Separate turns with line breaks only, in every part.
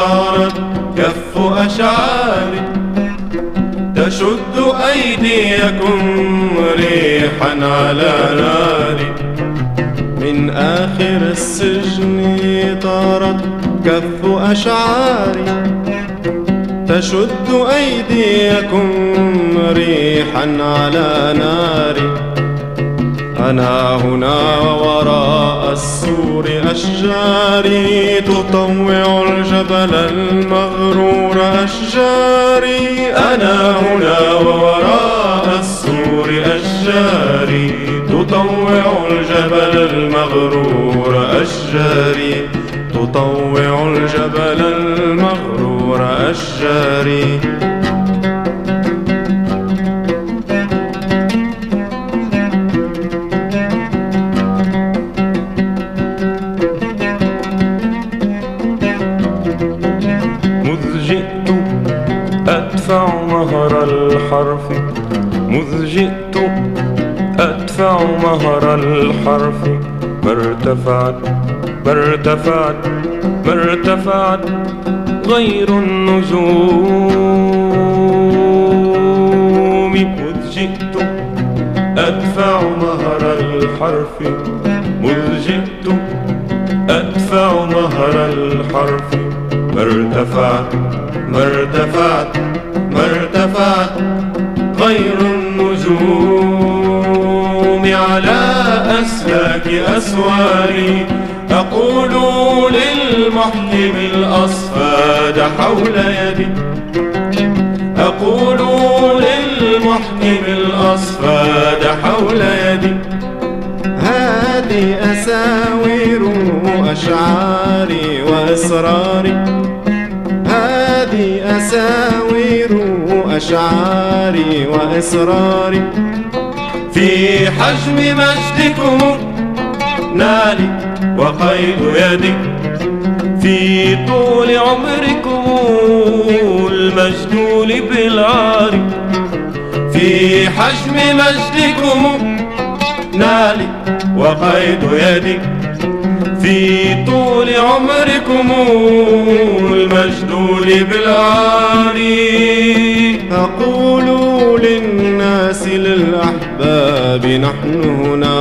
طارت كف أشعاري تشد أيديكم ريحا على ناري. من آخر السجن طارت كف أشعاري تشد أيديكم ريحا على ناري. أنا هنا وراء السور أشجاري تطوع الجبل المغرور أشجاري. أنا هنا وراء السور أشجاري تطوع الجبل المغرور أشجاري تطوع الجبل المغرور أشجاري.
مذ جئت أدفع مهر الحرف مذ جئت أدفع مهر الحرف. ما ارتفعت ما ارتفعت ما ارتفعت غير النجوم. مذ جئت أدفع مهر الحرف مذ جئت أدفع مهر الحرف. ما ارتفعت ما ارتفعت ما ارتفعت غير النجوم. على أسلاك أسواري أقول للمحكم الأصفاد حول يدي أقول للمحكم الأصفاد حول يدي.
هذه أساوير أشعاري وإصراري هذه أساوير أشعاري وإصراري. في حجم مجدكم نالي وقيد يدي في طول عمركم المجدول بالعار. في حجم مجدكم نالي وقيد يدي في طول عمركم المجدول بالعار. أقول للناس للأحباب نحن هنا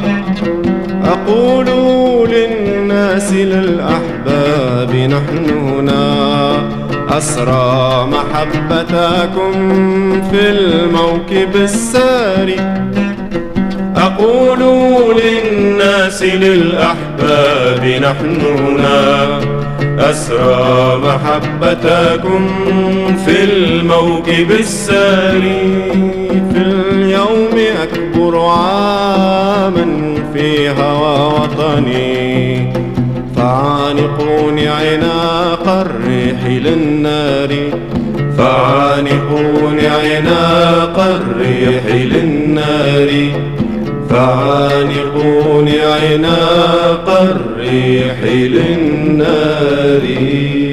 أقول للناس للأحباب نحن هنا. أسرى محبتكم في الموكب الساري. أقول للناس للأحباب نحن هنا أسرى محبتكم في الموكب الساري. في اليوم أكبر عاما في هوى وطني فعانقوني عناق الريح للنار فعانقوني عناق الريح للنار فعانقوني عناق الريح للنار.